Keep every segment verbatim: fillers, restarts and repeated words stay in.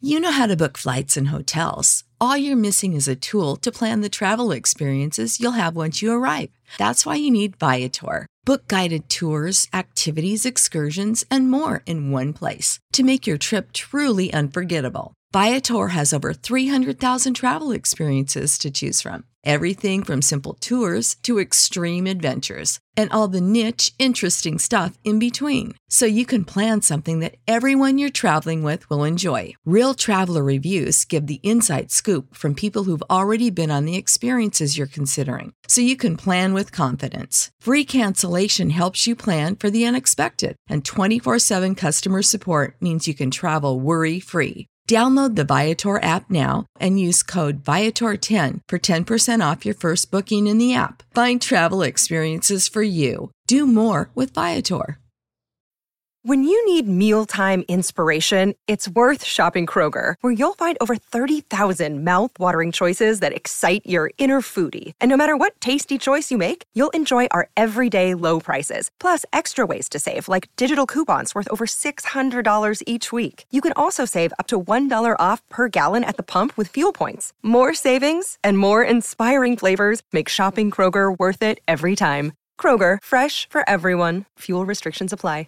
You know how to book flights and hotels. All you're missing is a tool to plan the travel experiences you'll have once you arrive. That's why you need Viator. Book guided tours, activities, excursions, and more in one place to make your trip truly unforgettable. Viator has over three hundred thousand travel experiences to choose from. Everything from simple tours to extreme adventures and all the niche, interesting stuff in between. So you can plan something that everyone you're traveling with will enjoy. Real traveler reviews give the inside scoop from people who've already been on the experiences you're considering. So you can plan with confidence. Free cancellation helps you plan for the unexpected. And twenty-four seven customer support means you can travel worry-free. Download the Viator app now and use code Viator ten for ten percent off your first booking in the app. Find travel experiences for you. Do more with Viator. When you need mealtime inspiration, it's worth shopping Kroger, where you'll find over thirty thousand mouth-watering choices that excite your inner foodie. And no matter what tasty choice you make, you'll enjoy our everyday low prices, plus extra ways to save, like digital coupons worth over six hundred dollars each week. You can also save up to one dollar off per gallon at the pump with fuel points. More savings and more inspiring flavors make shopping Kroger worth it every time. Kroger, fresh for everyone. Fuel restrictions apply.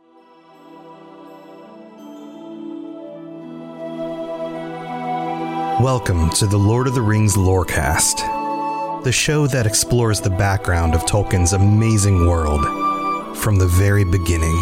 Welcome to the Lord of the Rings Lorecast, the show that explores the background of Tolkien's amazing world from the very beginning.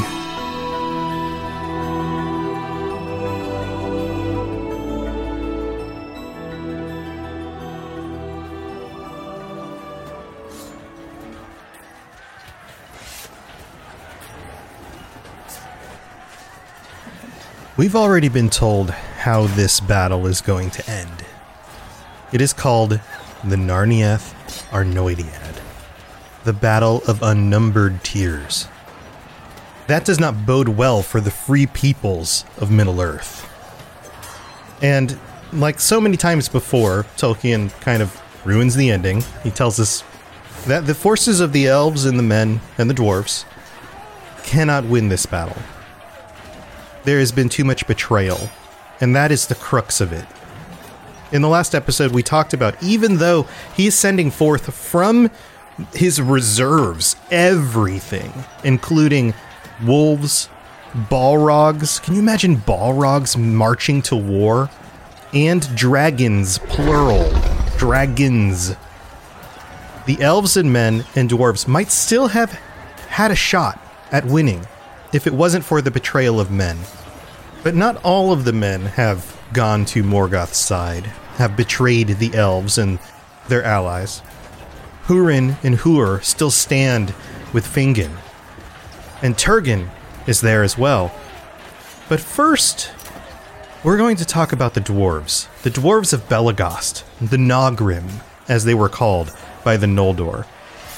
We've already been told how this battle is going to end. It is called the Narniath Arnoediad, the Battle of Unnumbered Tears. That does not bode well for the free peoples of Middle-earth. And like so many times before, Tolkien kind of ruins the ending. He tells us that the forces of the elves and the men and the dwarves cannot win this battle. There has been too much betrayal, and that is the crux of it. In the last episode, we talked about, even though he is sending forth from his reserves everything, including wolves, balrogs. Can you imagine balrogs marching to war? And dragons, plural. Dragons. The elves and men and dwarves might still have had a shot at winning if it wasn't for the betrayal of men. But not all of the men have gone to Morgoth's side, have betrayed the elves and their allies. Hurin and Huor still stand with Fingin, and Turgon is there as well. But first, we're going to talk about the dwarves. The dwarves of Belegost, the Nogrim, as they were called by the Noldor.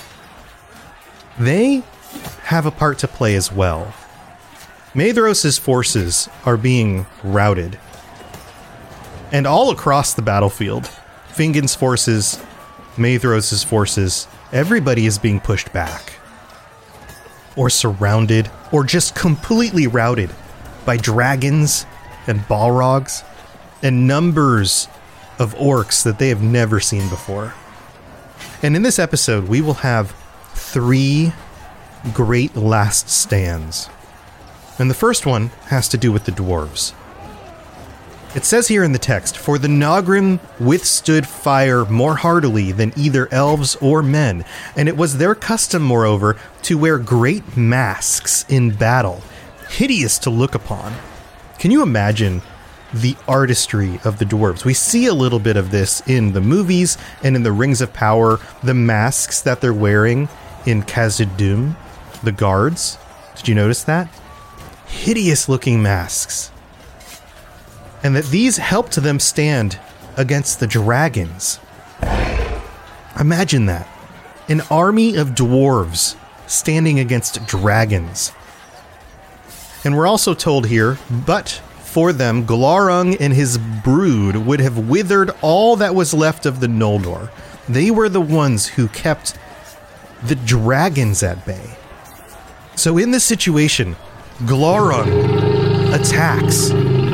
They have a part to play as well. Maedhros' forces are being routed. And all across the battlefield, Fingon's forces, Maedhros' forces, everybody is being pushed back. Or surrounded, or just completely routed by dragons and balrogs and numbers of orcs that they have never seen before. And in this episode, we will have three great last stands. And the first one has to do with the dwarves. It says here in the text, "For the Nogrim withstood fire more heartily than either elves or men, and it was their custom, moreover, to wear great masks in battle, hideous to look upon." Can you imagine the artistry of the dwarves? We see a little bit of this in the movies and in the Rings of Power, the masks that they're wearing in Khazad-dûm, the guards. Did you notice that? Hideous looking masks. And that these helped them stand against the dragons. Imagine that. An army of dwarves standing against dragons. And we're also told here, but for them, Glaurung and his brood would have withered all that was left of the Noldor. They were the ones who kept the dragons at bay. So in this situation, Glaurung attacks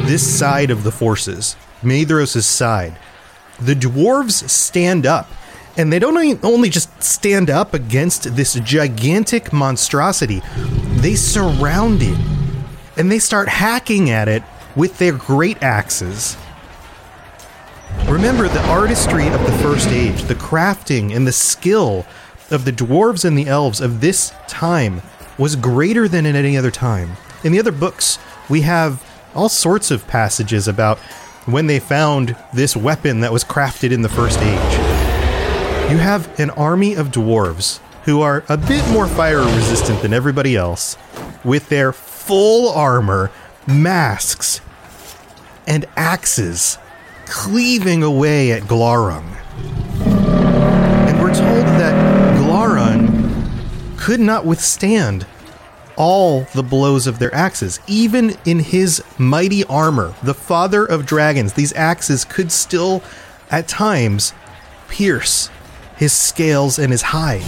this side of the forces, Maedhros' side, the dwarves stand up. And they don't only just stand up against this gigantic monstrosity, they surround it. And they start hacking at it with their great axes. Remember, the artistry of the First Age, the crafting and the skill of the dwarves and the elves of this time was greater than at any other time. In the other books, we have all sorts of passages about when they found this weapon that was crafted in the First Age. You have an army of dwarves who are a bit more fire resistant than everybody else, with their full armor, masks, and axes cleaving away at Glaurung. And we're told that Glaurung could not withstand all the blows of their axes. Even in his mighty armor, the father of dragons, these axes could still, at times, pierce his scales and his hide.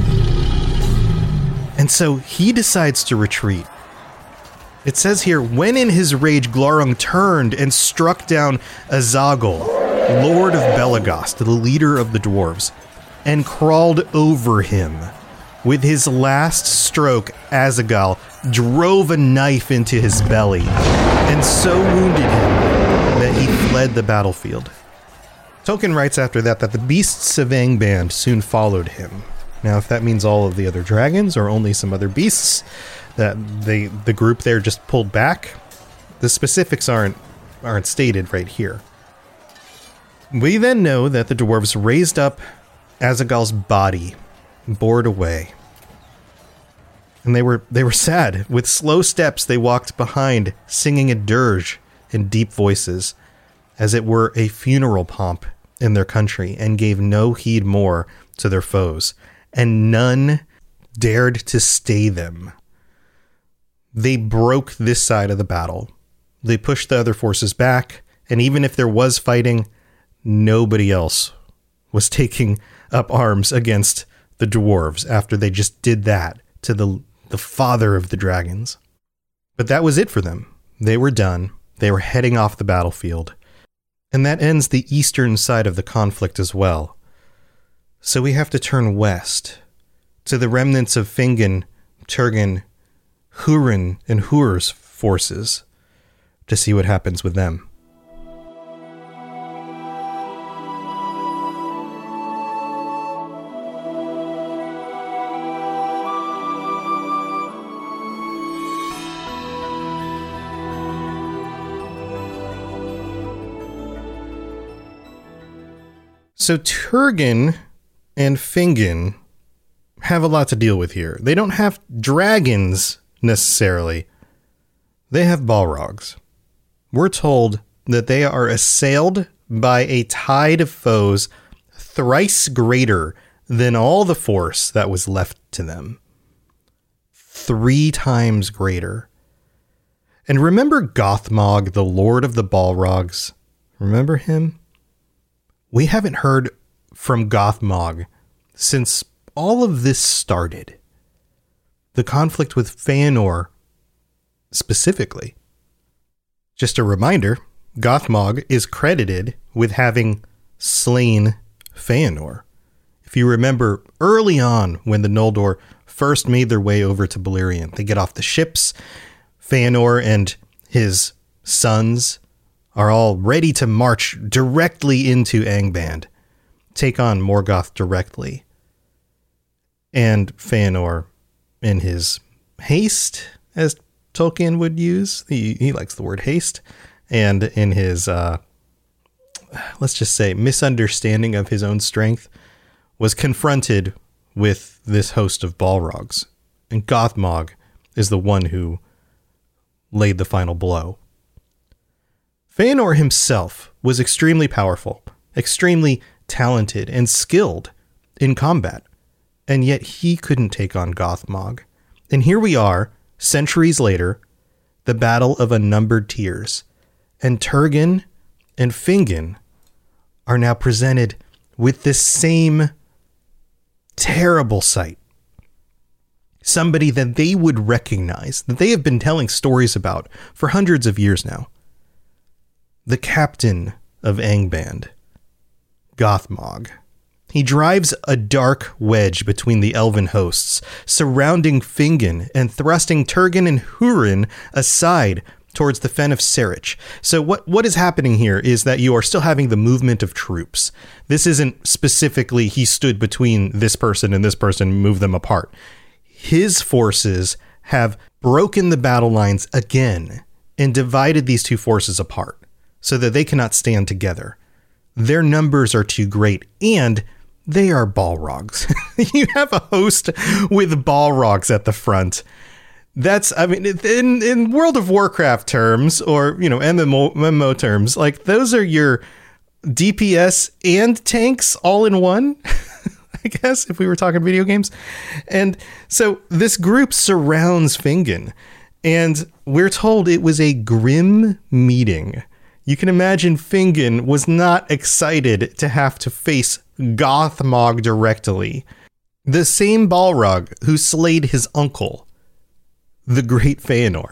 And so he decides to retreat. It says here, when in his rage Glaurung turned and struck down Azagol, Lord of Belegost, the leader of the dwarves, and crawled over him. With his last stroke, Azaghal drove a knife into his belly, and so wounded him that he fled the battlefield. Tolkien writes after that that the beasts of Angband soon followed him. Now, if that means all of the other dragons or only some other beasts, that they the group there just pulled back, the specifics aren't aren't stated right here. We then know that the dwarves raised up Azaghal's body, bore it away. And they were they were sad. With slow steps, they walked behind, singing a dirge in deep voices, as it were a funeral pomp in their country, and gave no heed more to their foes, and none dared to stay them. They broke this side of the battle. They pushed the other forces back, and even if there was fighting, nobody else was taking up arms against the dwarves after they just did that to the, the father of the dragons. But that was it for them. They were done. They were heading off the battlefield. And that ends the eastern side of the conflict as well. So we have to turn west to the remnants of Fingon, Turgon, Hurin, and Hur's forces to see what happens with them. So Turgon and Fingon have a lot to deal with here. They don't have dragons necessarily. They have Balrogs. We're told that they are assailed by a tide of foes thrice greater than all the force that was left to them. Three times greater. And remember Gothmog, the Lord of the Balrogs? Remember him? We haven't heard from Gothmog since all of this started. The conflict with Feanor specifically. Just a reminder, Gothmog is credited with having slain Feanor. If you remember early on when the Noldor first made their way over to Beleriand, they get off the ships. Feanor and his sons are all ready to march directly into Angband, take on Morgoth directly. And Feanor, in his haste, as Tolkien would use, he, he likes the word haste, and in his, uh, let's just say, misunderstanding of his own strength, was confronted with this host of Balrogs. And Gothmog is the one who laid the final blow. Feanor himself was extremely powerful, extremely talented, and skilled in combat, and yet he couldn't take on Gothmog. And here we are, centuries later, the Battle of Unnumbered Tears, and Turgon and Fingon are now presented with this same terrible sight. Somebody that they would recognize, that they have been telling stories about for hundreds of years now. the captain of Angband, Gothmog. He drives a dark wedge between the elven hosts, surrounding Fingon and thrusting Turgon and Hurin aside towards the Fen of Serich. So what, what is happening here is that you are still having the movement of troops. This isn't specifically he stood between this person and this person and moved them apart. His forces have broken the battle lines again and divided these two forces apart so that they cannot stand together. Their numbers are too great, and they are Balrogs. You have a host with Balrogs at the front. That's, I mean, in, in World of Warcraft terms, or, you know, M M O, M M O terms, like, those are your D P S and tanks all in one, I guess, if we were talking video games. And so this group surrounds Fingon, and we're told it was a grim meeting. You can imagine Fingon was not excited to have to face Gothmog directly. The same Balrog who slayed his uncle, the great Feanor.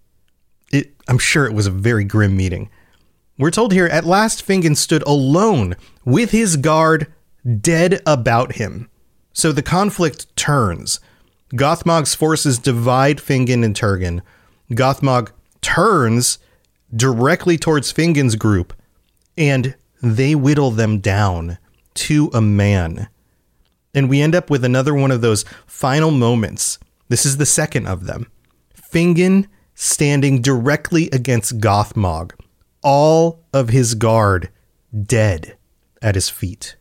It, I'm sure it was a very grim meeting. We're told here, at last Fingon stood alone with his guard dead about him. So the conflict turns. Gothmog's forces divide Fingon and Turgon. Gothmog turns directly towards Fingon's group, and they whittle them down to a man. And we end up with another one of those final moments. This is the second of them. Fingon standing directly against Gothmog, all of his guard dead at his feet.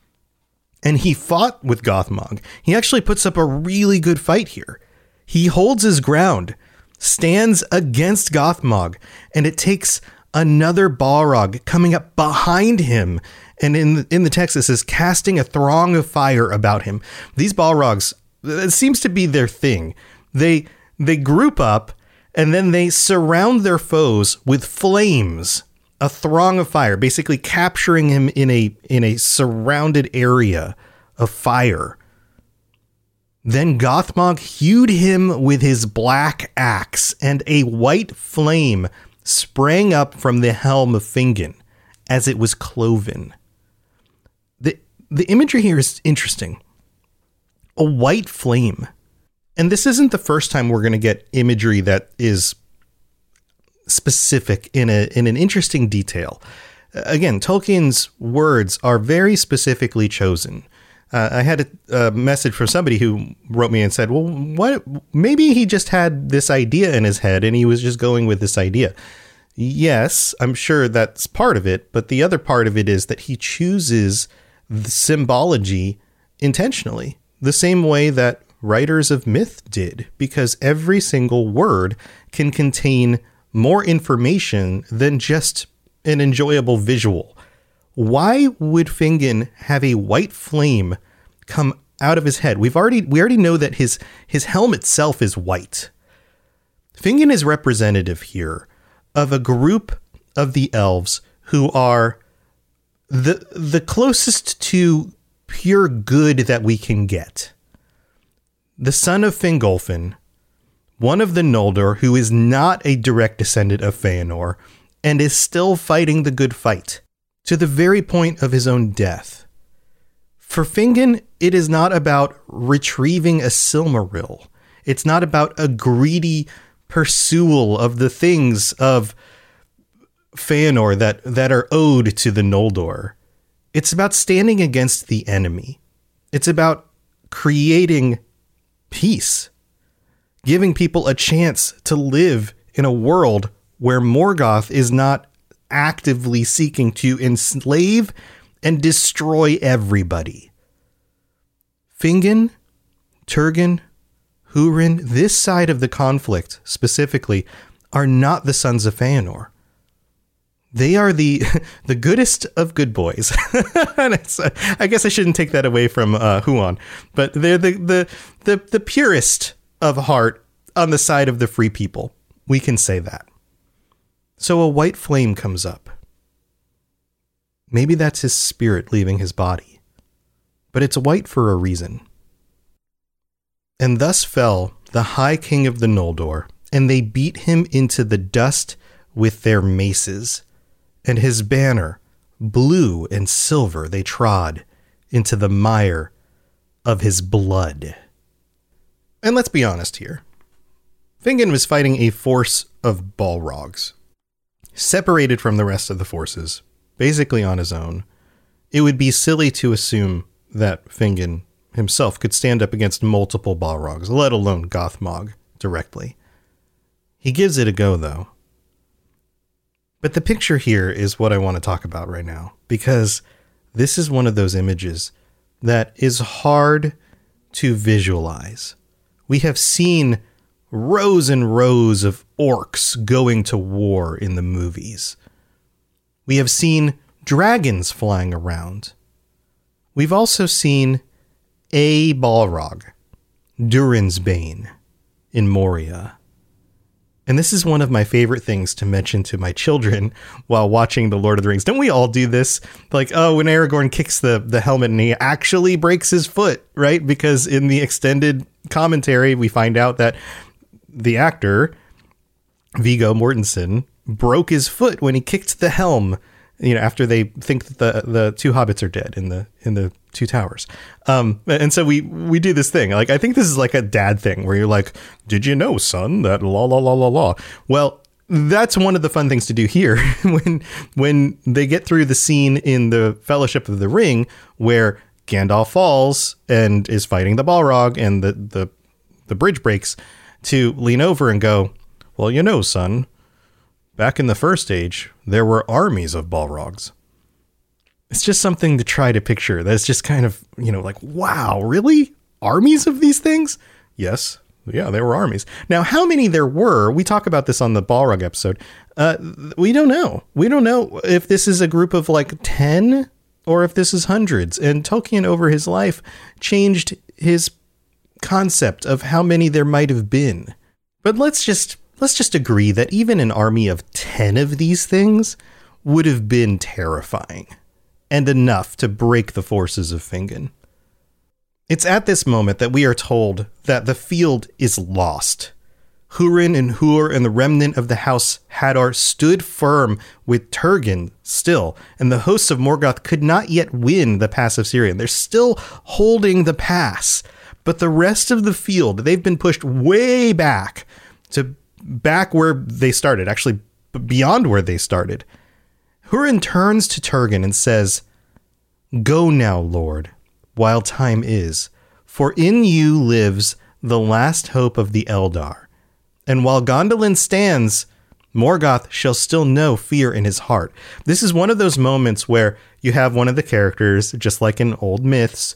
And he fought with Gothmog. He actually puts up a really good fight here. He holds his ground, stands against Gothmog, and it takes another Balrog coming up behind him. And in the, in the text, it says, casting a throng of fire about him. These Balrogs, it seems to be their thing. They they group up, and then they surround their foes with flames, a throng of fire, basically capturing him in a in a surrounded area of fire. Then Gothmog hewed him with his black axe, and a white flame sprang up from the helm of Fingon as it was cloven. The, the imagery here is interesting. A white flame. And this isn't the first time we're going to get imagery that is specific in a in an interesting detail. Again, Tolkien's words are very specifically chosen. Uh, I had a, a message from somebody who wrote me and said, well, what? Maybe he just had this idea in his head and he was just going with this idea. Yes, I'm sure that's part of it. But the other part of it is that he chooses the symbology intentionally, the same way that writers of myth did, because every single word can contain more information than just an enjoyable visual. Why would Fingon have a white flame come out of his head? We've already we already know that his his helm itself is white. Fingon is representative here of a group of the elves who are the the closest to pure good that we can get. The son of Fingolfin, one of the Noldor who is not a direct descendant of Feanor and is still fighting the good fight to the very point of his own death. For Fingon, it is not about retrieving a Silmaril. It's not about a greedy pursual of the things of Feanor that, that are owed to the Noldor. It's about standing against the enemy. It's about creating peace, giving people a chance to live in a world where Morgoth is not actively seeking to enslave and destroy everybody. Fingon, Turgon, Hurin, this side of the conflict specifically, are not the sons of Feanor. They are the the goodest of good boys. And it's, uh, I guess I shouldn't take that away from uh, Huon, but they're the, the the the purest of heart on the side of the free people. We can say that. So a white flame comes up. Maybe that's his spirit leaving his body, but it's white for a reason. And thus fell the High King of the Noldor, and they beat him into the dust with their maces. and his banner, blue and silver, they trod into the mire of his blood. And let's be honest here. Fingon was fighting a force of Balrogs, separated from the rest of the forces, basically on his own. It would be silly to assume that Fingon himself could stand up against multiple Balrogs, let alone Gothmog directly. He gives it a go, though. But the picture here is what I want to talk about right now, because this is one of those images that is hard to visualize. We have seen rows and rows of orcs going to war in the movies. We have seen dragons flying around. We've also seen a Balrog, Durin's Bane, in Moria. And this is one of my favorite things to mention to my children while watching The Lord of the Rings. Don't we all do this? Like, oh, when Aragorn kicks the, the helmet and he actually breaks his foot, right? Because in the extended commentary, we find out that the actor, Viggo Mortensen, broke his foot when he kicked the helm, you know, after they think that the, the two hobbits are dead in the in the Two Towers. Um, and so we we do this thing. Like, I think this is like a dad thing where you're like, did you know, son, that la la la la la. Well, that's one of the fun things to do here when when they get through the scene in the Fellowship of the Ring where Gandalf falls and is fighting the Balrog and the the, the bridge breaks, to lean over and go, well, you know, son, back in the First Age, there were armies of Balrogs. It's just something to try to picture. That's just kind of, you know, like, wow, really? Armies of these things? Yes. Yeah, there were armies. Now, how many there were, we talk about this on the Balrog episode. Uh, we don't know. We don't know if this is a group of like ten or if this is hundreds. And Tolkien over his life changed his concept of how many there might have been. But let's just let's just agree that even an army of ten of these things would have been terrifying and enough to break the forces of Fingon. It's at this moment that we are told that the field is lost. Hurin and Hur and the remnant of the House Hadar stood firm with Turgon still, and the hosts of Morgoth could not yet win the Pass of Sirion. They're still holding the pass, but the rest of the field, they've been pushed way back to back where they started, actually beyond where they started. Hurin turns to Turgon and says, "Go now, Lord, while time is, for in you lives the last hope of the Eldar. And while Gondolin stands, Morgoth shall still know fear in his heart." This is one of those moments where you have one of the characters, just like in old myths,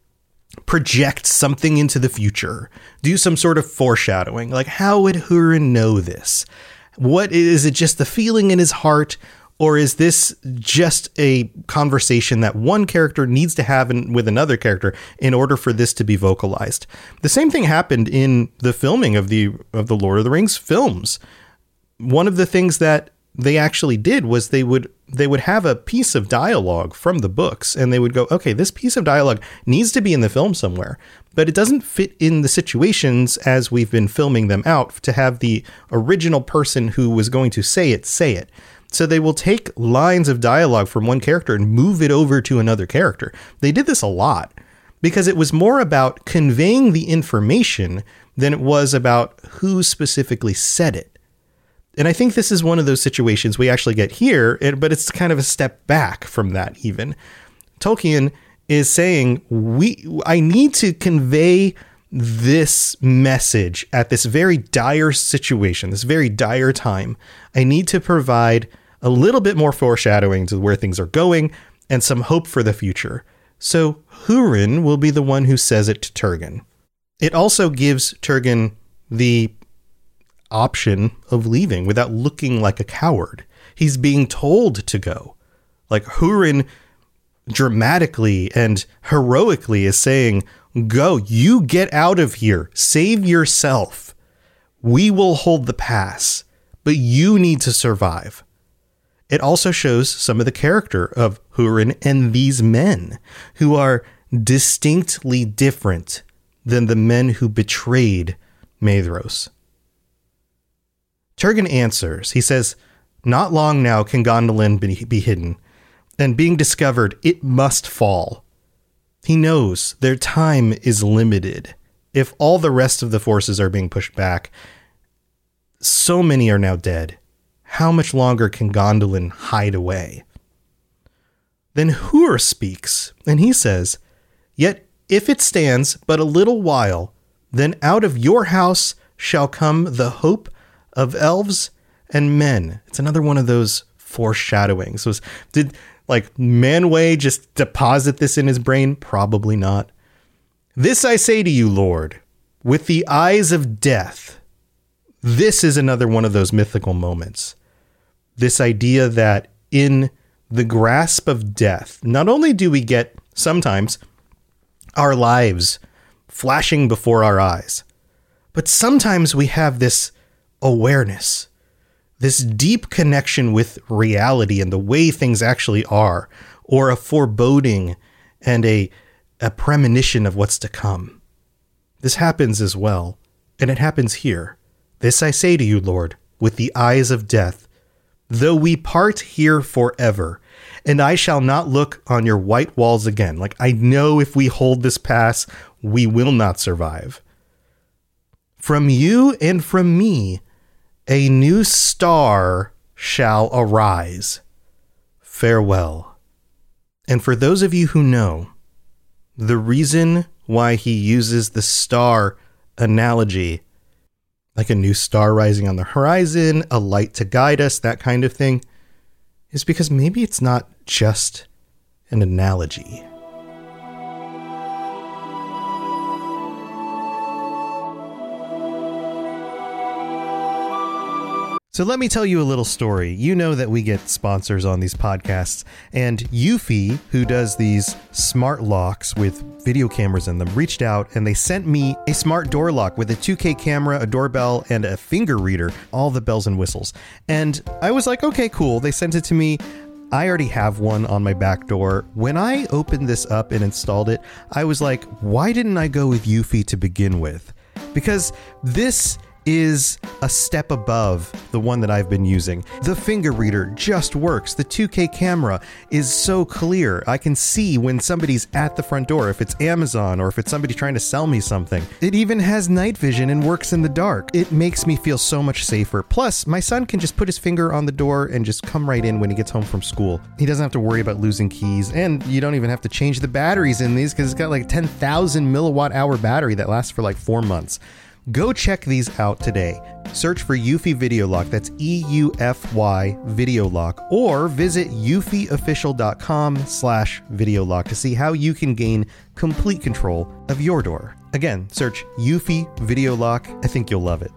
project something into the future, do some sort of foreshadowing. Like, how would Hurin know this? What is it, just the feeling in his heart? Or is this just a conversation that one character needs to have in, with another character in order for this to be vocalized? The same thing happened in the filming of the of the Lord of the Rings films. One of the things that they actually did was they would they would have a piece of dialogue from the books, and they would go, okay, this piece of dialogue needs to be in the film somewhere, but it doesn't fit in the situations as we've been filming them out to have the original person who was going to say it say it. So they will take lines of dialogue from one character and move it over to another character. They did this a lot because it was more about conveying the information than it was about who specifically said it. And I think this is one of those situations we actually get here, but it's kind of a step back from that even. Tolkien is saying, we, I need to convey this message at this very dire situation, this very dire time. I need to provide a little bit more foreshadowing to where things are going and some hope for the future. So Hurin will be the one who says it to Turgon. It also gives Turgon the option of leaving without looking like a coward. He's being told to go. Like, Hurin dramatically and heroically is saying, go, you get out of here, save yourself. We will hold the pass, but you need to survive. It also shows some of the character of Hurin and these men who are distinctly different than the men who betrayed Maedhros. Turgon answers. He says, Not long now can Gondolin be, be hidden, and being discovered, it must fall. He knows their time is limited. If all the rest of the forces are being pushed back, so many are now dead. How much longer can Gondolin hide away? Then Hur speaks, and he says, "Yet if it stands but a little while, then out of your house shall come the hope of elves and men." It's another one of those foreshadowings. So did like Manwë just deposit this in his brain? Probably not. "This I say to you, Lord, with the eyes of death." This is another one of those mythical moments. This idea that in the grasp of death, not only do we get sometimes our lives flashing before our eyes, but sometimes we have this awareness, this deep connection with reality and the way things actually are, or a foreboding and a, a premonition of what's to come. This happens as well, and it happens here. "This I say to you, Lord, with the eyes of death, though we part here forever, and I shall not look on your white walls again." Like, I know if we hold this pass, we will not survive. "From you and from me, a new star shall arise. Farewell." And for those of you who know, the reason why he uses the star analogy, like a new star rising on the horizon, a light to guide us, that kind of thing, is because maybe it's not just an analogy. So let me tell you a little story. You know that we get sponsors on these podcasts, and Eufy, who does these smart locks with video cameras in them, reached out and they sent me a smart door lock with a two K camera, a doorbell, and a finger reader, all the bells and whistles. And I was like, okay, cool. They sent it to me. I already have one on my back door. When I opened this up and installed it, I was like, why didn't I go with Eufy to begin with? Because this is a step above the one that I've been using. The finger reader just works. The two K camera is so clear. I can see when somebody's at the front door, if it's Amazon or if it's somebody trying to sell me something. It even has night vision and works in the dark. It makes me feel so much safer. Plus, my son can just put his finger on the door and just come right in when he gets home from school. He doesn't have to worry about losing keys, and you don't even have to change the batteries in these because it's got like ten thousand milliwatt hour battery that lasts for like four months. Go check these out today. Search for Eufy Video Lock, that's E U F Y Video Lock, or visit eufyofficial.com slash video lock to see how you can gain complete control of your door. Again, search Eufy Video Lock. I think you'll love it.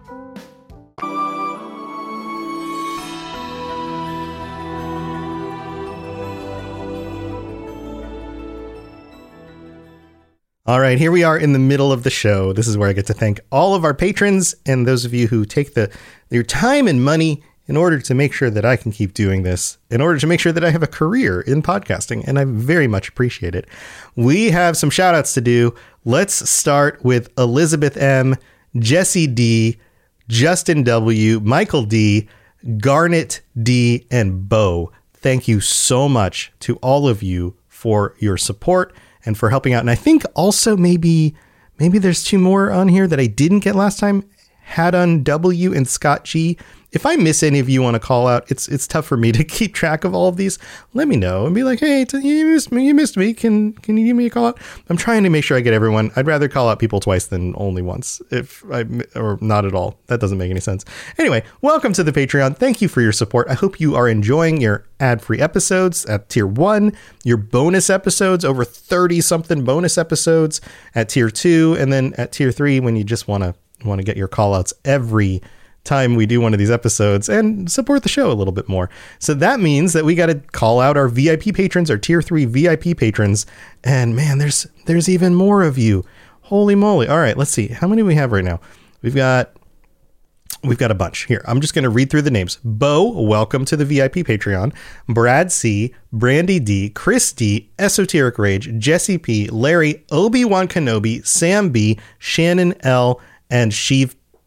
All right, here we are in the middle of the show. This is where I get to thank all of our patrons and those of you who take the your time and money in order to make sure that I can keep doing this, in order to make sure that I have a career in podcasting, and I very much appreciate it. We have some shout outs to do. Let's start with Elizabeth M, Jesse D, Justin W, Michael D, Garnet D, and Bo. Thank you so much to all of you for your support and for helping out. And I think also maybe maybe there's two more on here that I didn't get last time. Haddon W and Scott G. If I miss any of you on a call out, it's it's tough for me to keep track of all of these. Let me know and be like, hey, you missed me. You missed me. Can can you give me a call out? I'm trying to make sure I get everyone. I'd rather call out people twice than only once, if I or not at all. That doesn't make any sense. Anyway, welcome to the Patreon. Thank you for your support. I hope you are enjoying your ad-free episodes at tier one, your bonus episodes, over thirty something bonus episodes at tier two, and then at tier three when you just want to want to get your call outs every time we do one of these episodes and support the show a little bit more. So that means that we got to call out our V I P patrons, our tier three V I P patrons. And man, there's there's even more of you. Holy moly. All right, let's see. How many do we have right now? We've got we've got a bunch here. I'm just going to read through the names. Bo, welcome to the V I P Patreon. Brad C, Brandy D, Chris D, Esoteric Rage, Jesse P, Larry, Obi-Wan Kenobi, Sam B, Shannon L, and Sheev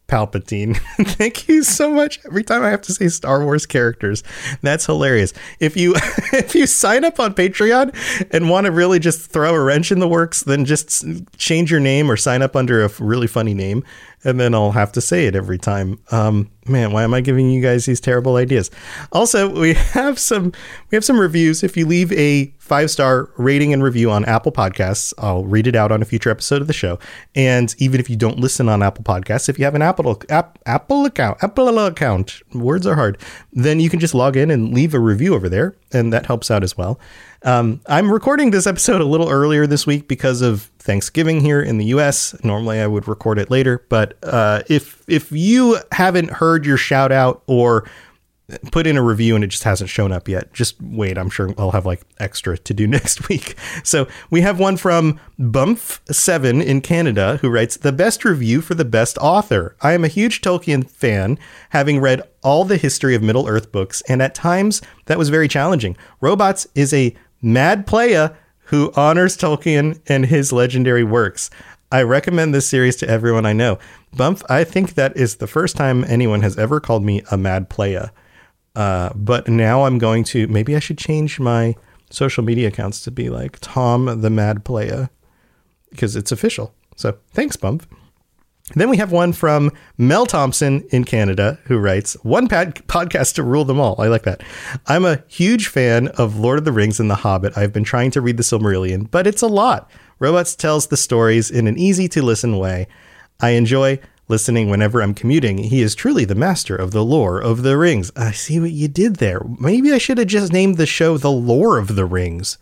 Palpatine. Thank you so much. Every time I have to say Star Wars characters, that's hilarious. If you if you sign up on Patreon and want to really just throw a wrench in the works, then just change your name or sign up under a really funny name, and then I'll have to say it every time. Um, man, why am I giving you guys these terrible ideas? Also, we have some we have some reviews. If you leave a five-star rating and review on Apple Podcasts, I'll read it out on a future episode of the show. And even if you don't listen on Apple Podcasts, if you have an Apple app, Apple account, Apple account, words are hard, then you can just log in and leave a review over there, and that helps out as well. Um, I'm recording this episode a little earlier this week because of Thanksgiving here in the U S. Normally I would record it later, but uh, if if you haven't heard your shout out or put in a review and it just hasn't shown up yet, just wait. I'm sure I'll have like extra to do next week. So we have one from Bump seven in Canada who writes, the best review for the best author. I am a huge Tolkien fan, having read all the history of Middle Earth books, and at times that was very challenging. Robots is a mad playa who honors Tolkien and his legendary works. I recommend this series to everyone I know. Bump, I think that is the first time anyone has ever called me a mad playa. Uh, but now I'm going to, maybe I should change my social media accounts to be like Tom the Mad Playa, because it's official. So thanks, Bump. Then we have one from Mel Thompson in Canada who writes, one pad- podcast to rule them all. I like that. I'm a huge fan of Lord of the Rings and The Hobbit. I've been trying to read the Silmarillion, but it's a lot. Robots tells the stories in an easy to listen way. I enjoy listening whenever I'm commuting. He is truly the master of the lore of the rings. I see what you did there. Maybe I should have just named the show The Lore of the Rings.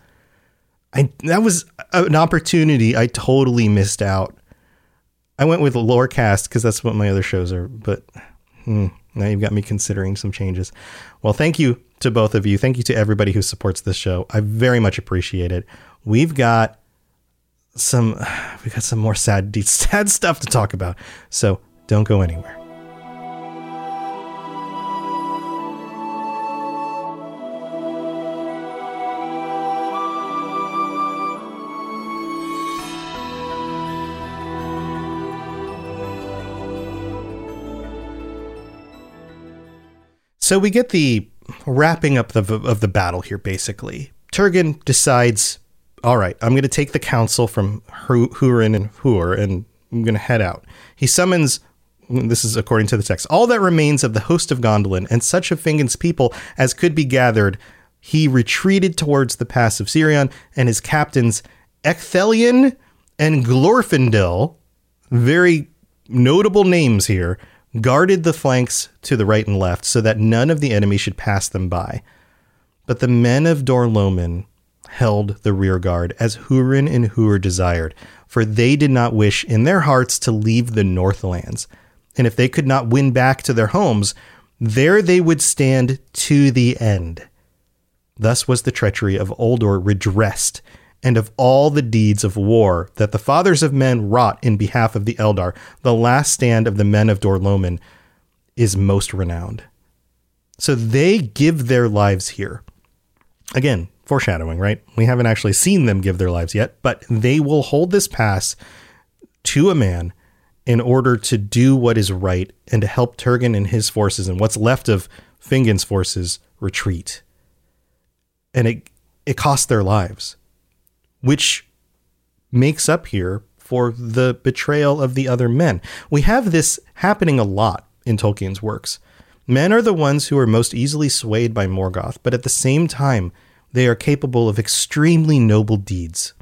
I that was an opportunity I totally missed out. I went with Lorecast because that's what my other shows are, but hmm, now you've got me considering some changes. Well, thank you to both of you. Thank you to everybody who supports this show. I very much appreciate it. We've got some we got some more sad sad stuff to talk about, so don't go anywhere. So we get the wrapping up of, of the battle here, basically. Turgon decides, all right, I'm going to take the council from Hurin and Hur, and I'm going to head out. He summons, this is according to the text, all that remains of the host of Gondolin and such of Fingon's people as could be gathered. He retreated towards the pass of Sirion, and his captains, Ecthelion and Glorfindel, very notable names here, guarded the flanks to the right and left so that none of the enemy should pass them by. But the men of Dor-lómin held the rear guard as Hurin and Hur desired, for they did not wish in their hearts to leave the Northlands. And if they could not win back to their homes, there they would stand to the end. Thus was the treachery of Uldor redressed, and of all the deeds of war that the fathers of men wrought in behalf of the Eldar, the last stand of the men of Dor-lómin is most renowned. So they give their lives here. Again, foreshadowing, right? We haven't actually seen them give their lives yet, but they will hold this pass to a man in order to do what is right and to help Turgon and his forces and what's left of Fingon's forces retreat. And it it cost their lives, which makes up here for the betrayal of the other men. We have this happening a lot in Tolkien's works. Men are the ones who are most easily swayed by Morgoth, but at the same time, they are capable of extremely noble deeds.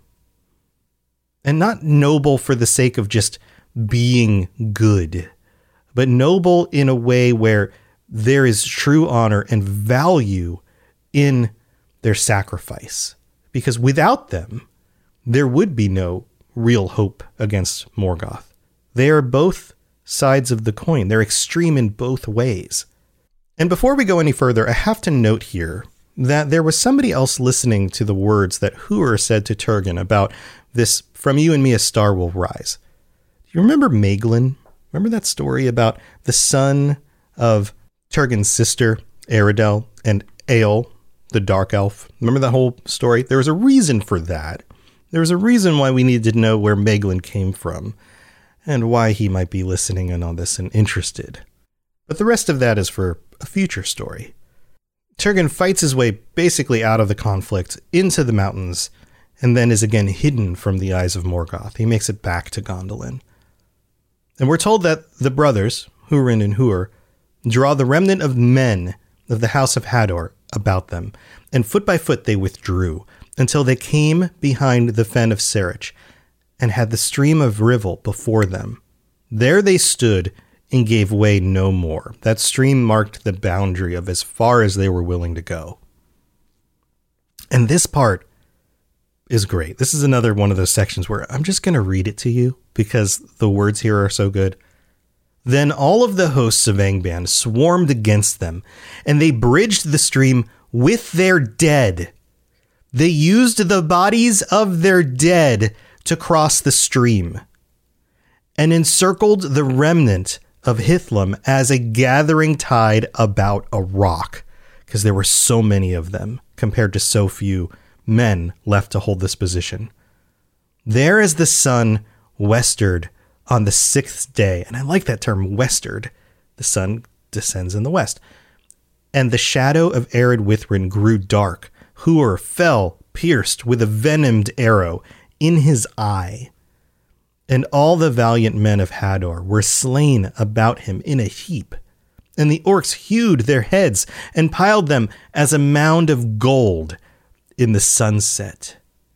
And not noble for the sake of just being good, but noble in a way where there is true honor and value in their sacrifice. Because without them, there would be no real hope against Morgoth. They are both sides of the coin. They're extreme in both ways. And before we go any further, I have to note here that there was somebody else listening to the words that Hur said to Turgon about this, from you and me a star will rise. Do you remember Maeglin? Remember that story about the son of Turgon's sister, Eredel, and Eöl, the dark elf? Remember that whole story? There was a reason for that. There was a reason why we needed to know where Maeglin came from. and why he might be listening in on this and interested. But the rest of that is for a future story. Turgon fights his way basically out of the conflict into the mountains, and then is again hidden from the eyes of Morgoth. He makes it back to Gondolin. And we're told that the brothers, Hurin and Hur, draw the remnant of men of the House of Hador about them, and foot by foot they withdrew, until they came behind the fen of Serich, and had the stream of Rivell before them. There they stood, and gave way no more. That stream marked the boundary of as far as they were willing to go. And this part is great. This is another one of those sections where I'm just going to read it to you, because the words here are so good. Then all of the hosts of Angband swarmed against them, and they bridged the stream with their dead. They used the bodies of their dead to cross the stream, and encircled the remnant of Hithlum as a gathering tide about a rock, because there were so many of them compared to so few men left to hold this position. There as the sun westered on the sixth day, and I like that term, westered, the sun descends in the west, and the shadow of Ered Withrin grew dark. Hur fell, pierced with a venomed arrow in his eye. And all the valiant men of Hador were slain about him in a heap. And the orcs hewed their heads and piled them as a mound of gold in the sunset.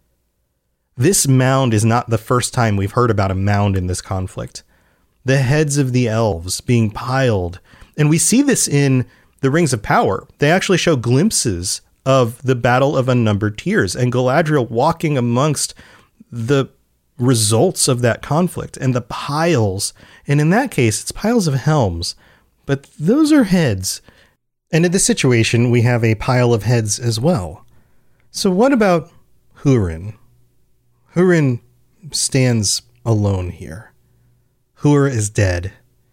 This mound is not the first time we've heard about a mound in this conflict. The heads of the elves being piled. And we see this in the Rings of Power. They actually show glimpses of the Battle of Unnumbered Tears and Galadriel walking amongst the results of that conflict and the piles. And in that case, it's piles of helms, but those are heads. And in this situation, we have a pile of heads as well. So what about Hurin? Hurin stands alone here. Hur is dead.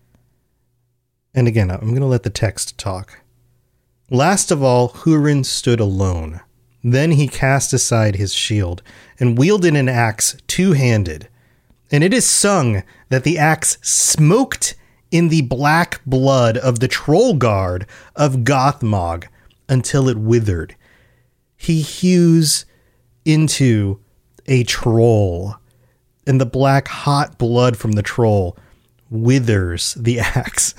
And again, I'm going to let the text talk. Last of all, Hurin stood alone. Then he cast aside his shield and wielded an axe two-handed. And it is sung that the axe smoked in the black blood of the troll guard of Gothmog until it withered. He hews into a troll, and the black hot blood from the troll withers the axe.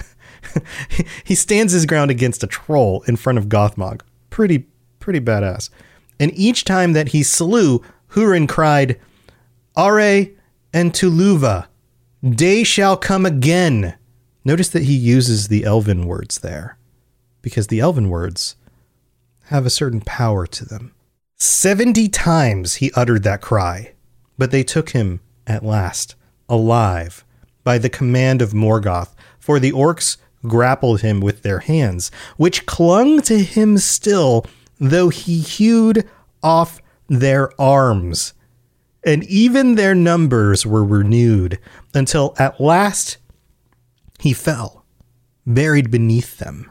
He stands his ground against a troll in front of Gothmog. Pretty, pretty badass. And each time that he slew, Hurin cried, Are and Tuluva, day shall come again. Notice that he uses the elven words there, because the elven words have a certain power to them. Seventy times he uttered that cry, but they took him at last, alive, by the command of Morgoth, for the orcs grappled him with their hands, which clung to him still, though he hewed off their arms. And even their numbers were renewed, until at last he fell, buried beneath them.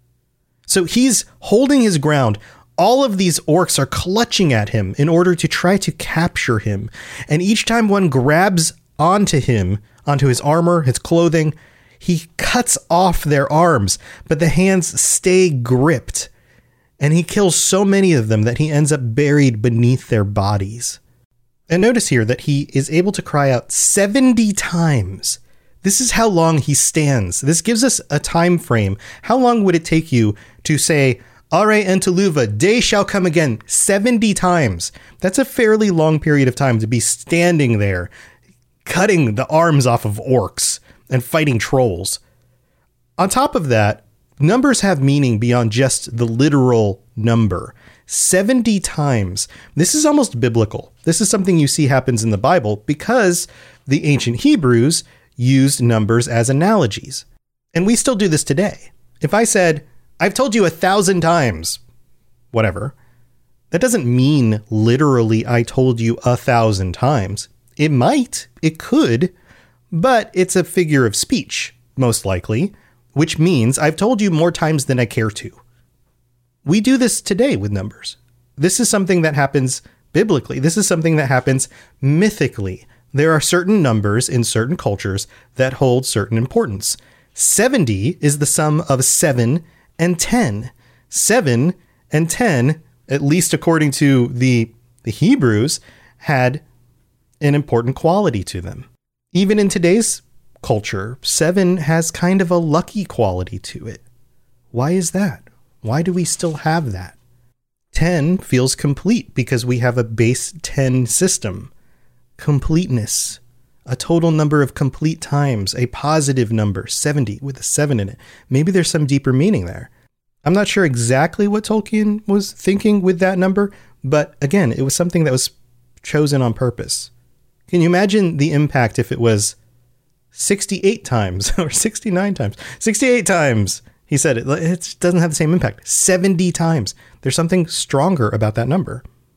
So he's holding his ground. All of these orcs are clutching at him in order to try to capture him. And each time one grabs onto him, onto his armor, his clothing, he cuts off their arms, but the hands stay gripped. And he kills so many of them that he ends up buried beneath their bodies. And notice here that he is able to cry out seventy times. This is how long he stands. This gives us a time frame. How long would it take you to say, Are and Tuluva, day shall come again, seventy times? That's a fairly long period of time to be standing there, cutting the arms off of orcs and fighting trolls. On top of that, numbers have meaning beyond just the literal number. seventy times. This is almost biblical. This is something you see happens in the Bible because the ancient Hebrews used numbers as analogies. And we still do this today. If I said, I've told you a thousand times, whatever, that doesn't mean literally I told you a thousand times. It might, it could, but it's a figure of speech, most likely, which means I've told you more times than I care to. We do this today with numbers. This is something that happens biblically. This is something that happens mythically. there are certain numbers in certain cultures that hold certain importance. seventy is the sum of seven and ten. seven and ten, at least according to the, the Hebrews, had an important quality to them. Even in today's culture, seven has kind of a lucky quality to it. Why is that? Why do we still have that? ten feels complete because we have a base ten system. Completeness, a total number of complete times, a positive number, seventy with a seven in it. Maybe there's some deeper meaning there. I'm not sure exactly what Tolkien was thinking with that number, but again, it was something that was chosen on purpose. Can you imagine the impact if it was sixty-eight times or sixty-nine times? sixty-eight times, he said it. It doesn't have the same impact. seventy times. There's something stronger about that number.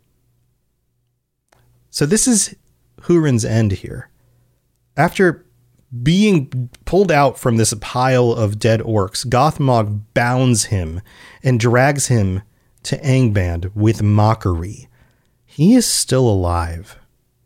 So this is Hurin's end here. After being pulled out from this pile of dead orcs, Gothmog bounds him and drags him to Angband with mockery. He is still alive.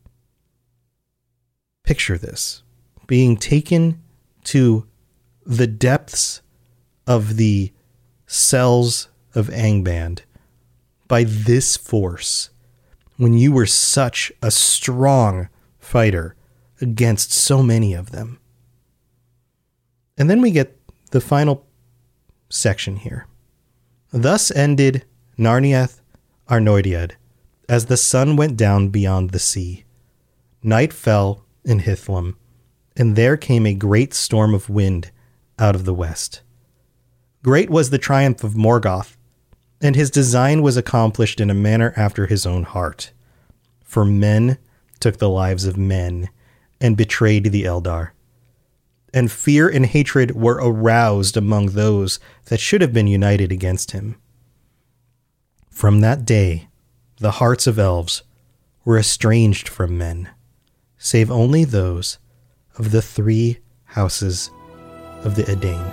Picture this, being taken to the depths of the cells of Angband by this force when you were such a strong fighter against so many of them. And then we get the final section here. Thus ended Narniath Arnoediad, as the sun went down beyond the sea. Night fell in Hithlum, and there came a great storm of wind out of the west. Great was the triumph of Morgoth, and his design was accomplished in a manner after his own heart. For men took the lives of men, and betrayed the Eldar. And fear and hatred were aroused among those that should have been united against him. From that day, the hearts of elves were estranged from men, save only those of the three houses of the Edain.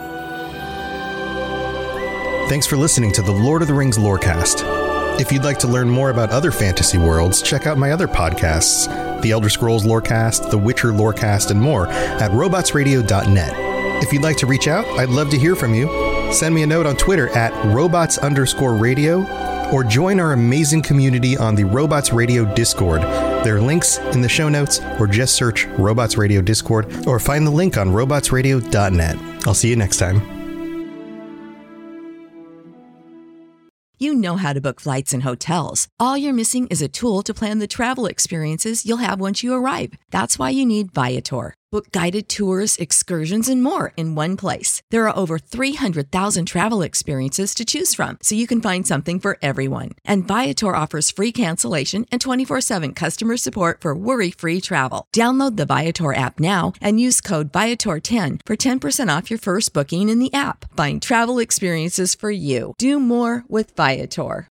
Thanks for listening to the Lord of the Rings Lorecast. If you'd like to learn more about other fantasy worlds, check out my other podcasts, The Elder Scrolls Lorecast, The Witcher Lorecast, and more at robots radio dot net. If you'd like to reach out, I'd love to hear from you. Send me a note on Twitter at robots underscore radio, or join our amazing community on the Robots Radio Discord. There are links in the show notes, or just search Robots Radio Discord, or find the link on robots radio dot net. I'll see you next time. You know how to book flights and hotels. All you're missing is a tool to plan the travel experiences you'll have once you arrive. That's why you need Viator. Book guided tours, excursions, and more in one place. There are over three hundred thousand travel experiences to choose from, so you can find something for everyone. And Viator offers free cancellation and twenty-four seven customer support for worry-free travel. Download the Viator app now and use code Viator ten for ten percent off your first booking in the app. Find travel experiences for you. Do more with Viator.